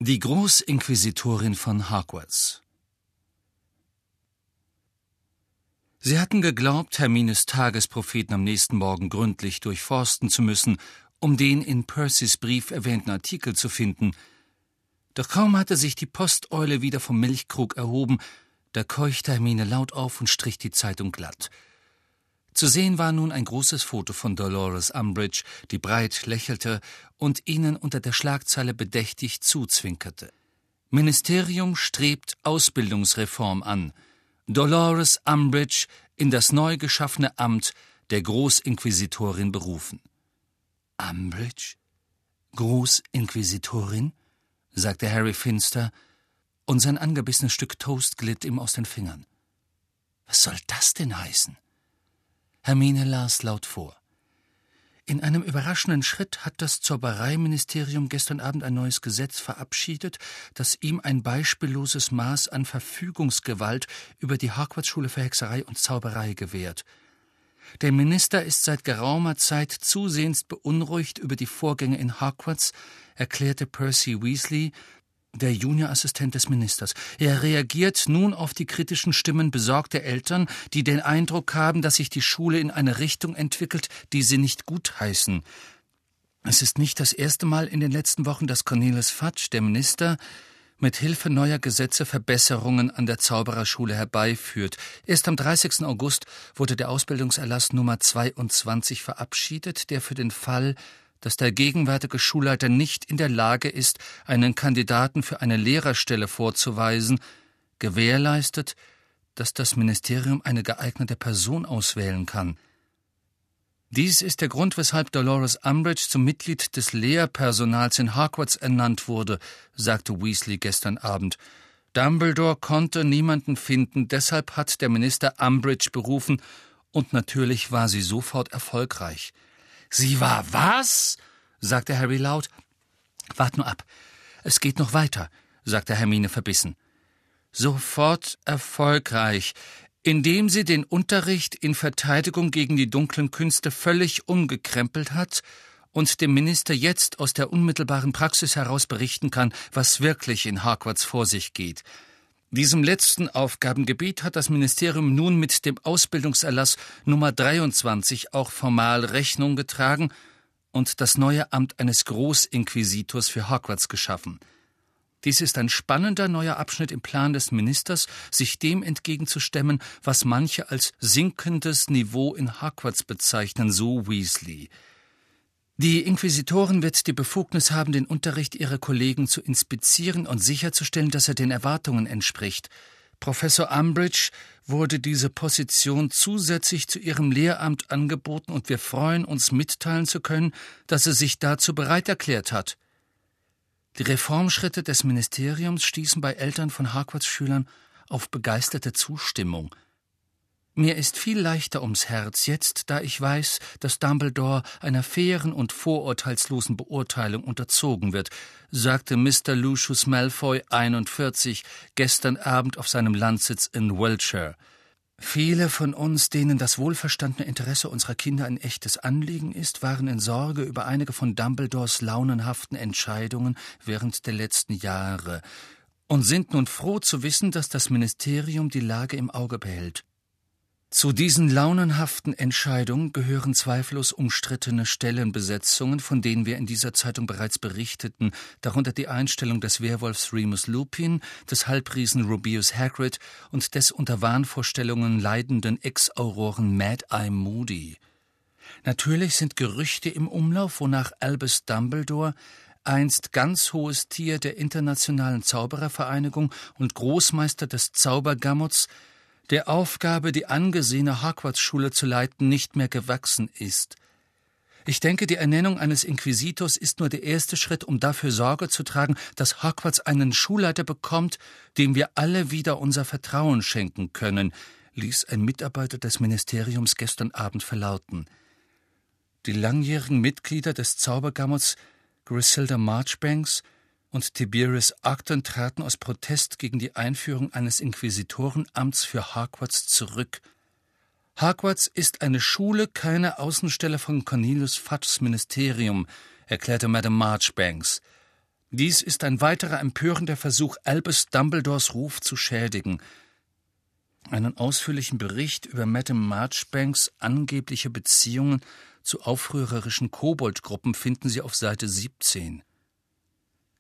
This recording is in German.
Die Großinquisitorin von Hogwarts. Sie hatten geglaubt, Hermines Tagespropheten am nächsten Morgen gründlich durchforsten zu müssen, um den in Percys Brief erwähnten Artikel zu finden. Doch kaum hatte sich die Posteule wieder vom Milchkrug erhoben, da keuchte Hermine laut auf und strich die Zeitung glatt. Zu sehen war nun ein großes Foto von Dolores Umbridge, die breit lächelte und ihnen unter der Schlagzeile bedächtig zuzwinkerte. Ministerium strebt Ausbildungsreform an. Dolores Umbridge in das neu geschaffene Amt der Großinquisitorin berufen. »Umbridge? Großinquisitorin?« sagte Harry finster, und sein angebissenes Stück Toast glitt ihm aus den Fingern. »Was soll das denn heißen?« Hermine las laut vor. In einem überraschenden Schritt hat das Zaubereiministerium gestern Abend ein neues Gesetz verabschiedet, das ihm ein beispielloses Maß an Verfügungsgewalt über die Hogwarts-Schule für Hexerei und Zauberei gewährt. Der Minister ist seit geraumer Zeit zusehends beunruhigt über die Vorgänge in Hogwarts, erklärte Percy Weasley, der Juniorassistent des Ministers. Er reagiert nun auf die kritischen Stimmen besorgter Eltern, die den Eindruck haben, dass sich die Schule in eine Richtung entwickelt, die sie nicht gutheißen. Es ist nicht das erste Mal in den letzten Wochen, dass Cornelius Fudge, der Minister, mit Hilfe neuer Gesetze Verbesserungen an der Zaubererschule herbeiführt. Erst am 30. August wurde der Ausbildungserlass Nummer 22 verabschiedet, der für den Fall, dass der gegenwärtige Schulleiter nicht in der Lage ist, einen Kandidaten für eine Lehrerstelle vorzuweisen, gewährleistet, dass das Ministerium eine geeignete Person auswählen kann. Dies ist der Grund, weshalb Dolores Umbridge zum Mitglied des Lehrpersonals in Hogwarts ernannt wurde, sagte Weasley gestern Abend. Dumbledore konnte niemanden finden, deshalb hat der Minister Umbridge berufen, und natürlich war sie sofort erfolgreich. »Sie war was?« sagte Harry laut. »Wart nur ab. Es geht noch weiter«, sagte Hermine verbissen. »Sofort erfolgreich, indem sie den Unterricht in Verteidigung gegen die dunklen Künste völlig umgekrempelt hat und dem Minister jetzt aus der unmittelbaren Praxis heraus berichten kann, was wirklich in Hogwarts vor sich geht. Diesem letzten Aufgabengebiet hat das Ministerium nun mit dem Ausbildungserlass Nummer 23 auch formal Rechnung getragen und das neue Amt eines Großinquisitors für Hogwarts geschaffen. Dies ist ein spannender neuer Abschnitt im Plan des Ministers, sich dem entgegenzustemmen, was manche als sinkendes Niveau in Hogwarts bezeichnen, so Weasley. Die Inquisitorin wird die Befugnis haben, den Unterricht ihrer Kollegen zu inspizieren und sicherzustellen, dass er den Erwartungen entspricht. Professor Umbridge wurde diese Position zusätzlich zu ihrem Lehramt angeboten und wir freuen uns mitteilen zu können, dass sie sich dazu bereit erklärt hat. Die Reformschritte des Ministeriums stießen bei Eltern von Hogwarts-Schülern auf begeisterte Zustimmung. Mir ist viel leichter ums Herz jetzt, da ich weiß, dass Dumbledore einer fairen und vorurteilslosen Beurteilung unterzogen wird, sagte Mr. Lucius Malfoy, 41, gestern Abend auf seinem Landsitz in Wiltshire. Viele von uns, denen das wohlverstandene Interesse unserer Kinder ein echtes Anliegen ist, waren in Sorge über einige von Dumbledores launenhaften Entscheidungen während der letzten Jahre und sind nun froh zu wissen, dass das Ministerium die Lage im Auge behält. Zu diesen launenhaften Entscheidungen gehören zweifellos umstrittene Stellenbesetzungen, von denen wir in dieser Zeitung bereits berichteten, darunter die Einstellung des Werwolfs Remus Lupin, des Halbriesen Rubeus Hagrid und des unter Wahnvorstellungen leidenden Ex-Auroren Mad-Eye Moody. Natürlich sind Gerüchte im Umlauf, wonach Albus Dumbledore, einst ganz hohes Tier der Internationalen Zauberervereinigung und Großmeister des Zaubergammots, der Aufgabe, die angesehene Hogwarts-Schule zu leiten, nicht mehr gewachsen ist. Ich denke, die Ernennung eines Inquisitors ist nur der erste Schritt, um dafür Sorge zu tragen, dass Hogwarts einen Schulleiter bekommt, dem wir alle wieder unser Vertrauen schenken können, ließ ein Mitarbeiter des Ministeriums gestern Abend verlauten. Die langjährigen Mitglieder des Zaubergammots Griselda Marchbanks und Tiberius Acton traten aus Protest gegen die Einführung eines Inquisitorenamts für Hogwarts zurück. Hogwarts ist eine Schule, keine Außenstelle von Cornelius Fudges Ministerium, erklärte Madame Marchbanks. Dies ist ein weiterer empörender Versuch, Albus Dumbledores Ruf zu schädigen. Einen ausführlichen Bericht über Madame Marchbanks angebliche Beziehungen zu aufrührerischen Koboldgruppen finden Sie auf Seite 17.